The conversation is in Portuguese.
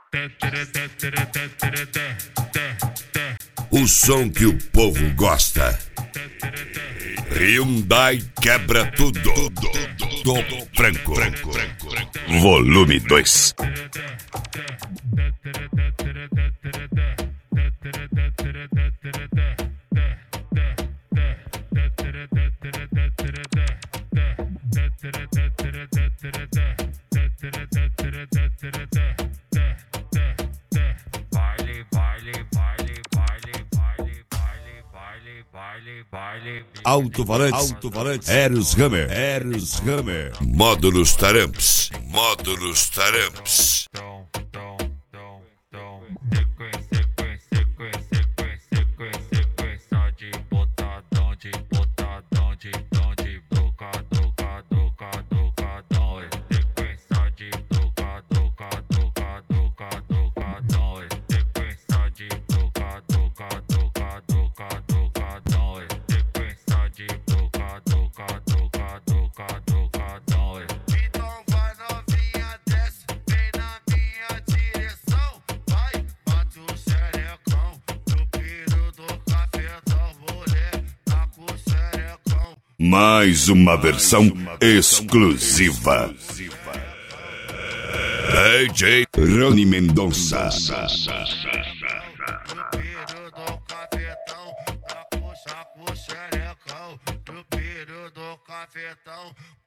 O som que o povo gosta. Hyundai quebra tudo. Do Franco. Volume 2. Alto-falante, Eros Hammer, Módulos Taramps. Sequência de botadão, botadão, sequência de docadão, sequência de docadão, sequência de docadão. Então vai novinha, desce, vem na minha direção. Vai, bate o xerecão, no piro do cafetão, mulher, tá com o xerecão. Mais uma versão exclusiva. DJ Rony Mendonça. No piro do cafetão, tá com o xerecão, no piro do cafetão.